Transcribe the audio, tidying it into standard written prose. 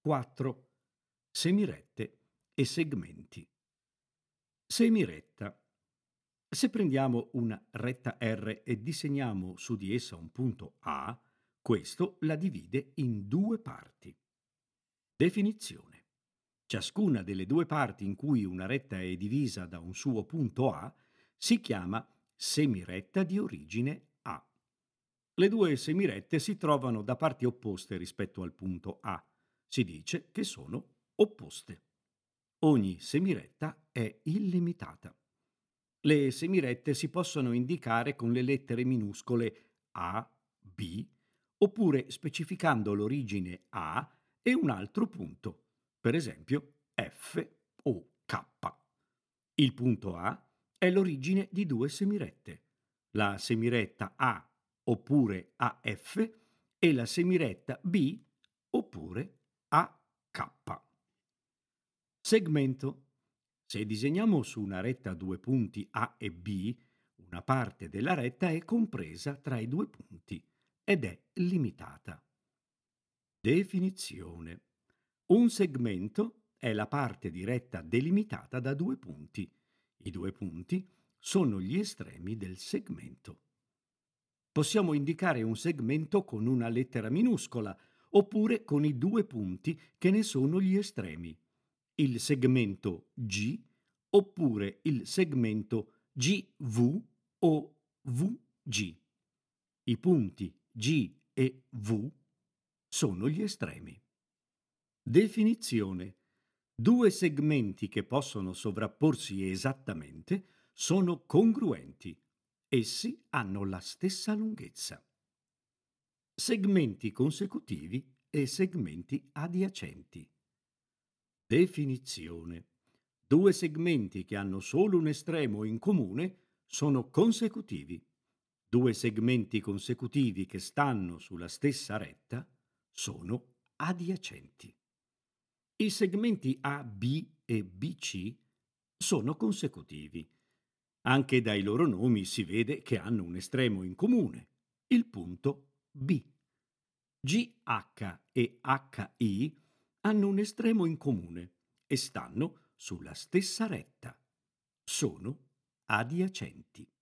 4. Semirette e segmenti. Semiretta. Se prendiamo una retta R e disegniamo su di essa un punto A, questo la divide in due parti. Definizione. Ciascuna delle due parti in cui una retta è divisa da un suo punto A si chiama semiretta di origine A. Le due semirette si trovano da parti opposte rispetto al punto A. Si dice che sono opposte. Ogni semiretta è illimitata. Le semirette si possono indicare con le lettere minuscole A, B, oppure specificando l'origine A e un altro punto, per esempio F o K. Il punto A è l'origine di due semirette, la semiretta A oppure AF e la semiretta B oppure AK. Segmento. Se disegniamo su una retta due punti A e B, una parte della retta è compresa tra i due punti ed è limitata. Definizione. Un segmento è la parte di retta delimitata da due punti. I due punti sono gli estremi del segmento. Possiamo indicare un segmento con una lettera minuscola oppure con i due punti che ne sono gli estremi. Il segmento G oppure il segmento GV o VG. I punti G e V sono gli estremi. Definizione. Due segmenti che possono sovrapporsi esattamente sono congruenti. Essi hanno la stessa lunghezza. Segmenti consecutivi e segmenti adiacenti. Definizione. Due segmenti che hanno solo un estremo in comune sono consecutivi. Due segmenti consecutivi che stanno sulla stessa retta sono adiacenti. I segmenti AB e BC sono consecutivi. Anche dai loro nomi si vede che hanno un estremo in comune, il punto B. GH e HI hanno un estremo in comune e stanno sulla stessa retta. Sono adiacenti.